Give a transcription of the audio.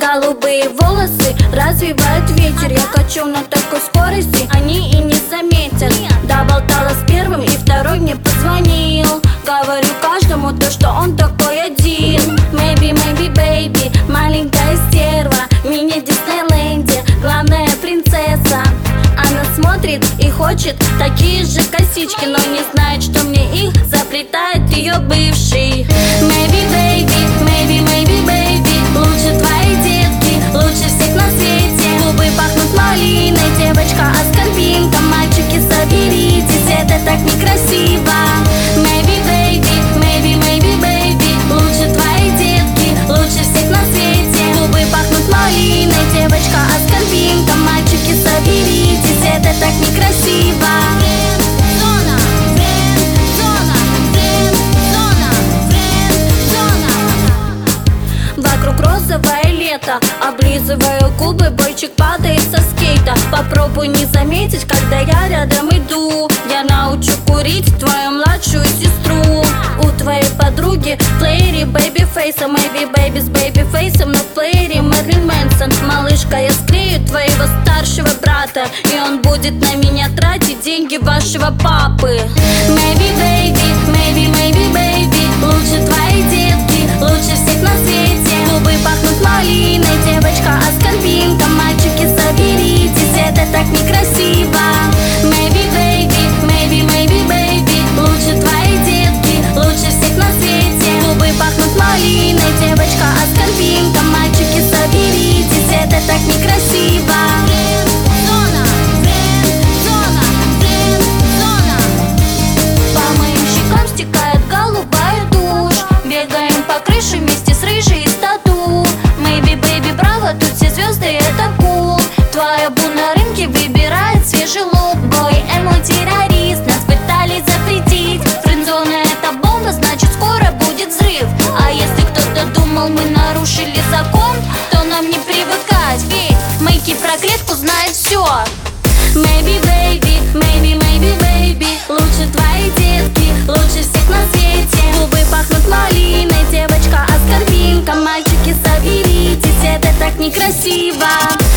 Голубые волосы развивает ветер. Я качу на такой скорости, они и не заметят. Доболтала с первым, и второй мне позвонил. Говорю каждому то, что он такой один. Maybe, maybe, baby, маленькая стерва, мини-Диснейленде, главная принцесса. Она смотрит и хочет такие же косички, но не знает, что мне их заплетает ее бывший. Maybe, baby, maybe, maybe, baby, лучше твои детки, лучше всех на свете. Губы пахнут малиной, девочка аскорбинка. Мальчики, соберитесь, это так некрасиво. Maybe, baby, maybe, maybe, baby, лучше твои детки, лучше всех на свете. Губы пахнут малиной, девочка аскорбинка. Мальчики, соберитесь, это так некрасиво. Вокруг розовое лето, облизываю губы, бойчик падает со скейта. Попробуй не заметить, когда я рядом иду. Я научу курить твою младшую сестру. У твоей подруги в плеере бэйби-фейса, maybe baby с бэйби-фейсом, но в плеере Мэрилин Мэнсон. Малышка, я склею твоего старшего брата, и он будет на меня тратить деньги вашего папы. Maybe, baby, maybe, maybe, baby, лучше твои детки, лучше всех на свете. Губы пахнут малиной, девочка аскорбинка. Мальчики, соберитесь, это так некрасиво. Maybe, baby, maybe, maybe, baby, лучше твои детки, лучше всех на свете. Губы пахнут малиной, девочка аскорбинка. Мальчики, соберитесь, это так некрасиво. По моим щекам стекает голубая тушь. Бегаем по крыше вместе с рыжей из тату. Maybe, baby, браво, тут все звезды, это кул. Твоя бу на рынке выбирает свежий лук. Бой, террорист, нас пытались запретить. Френдзона это бомба, значит скоро будет взрыв. А если кто-то думал, мы нарушили закон, то нам не привыкать, ведь Мэйки про клетку знает все. Maybe, baby, maybe, maybe, baby, лучше твои детки, лучше всех на свете. Губы пахнут малиной, девочка аскорбинка. Мальчики, соберитесь, это так некрасиво.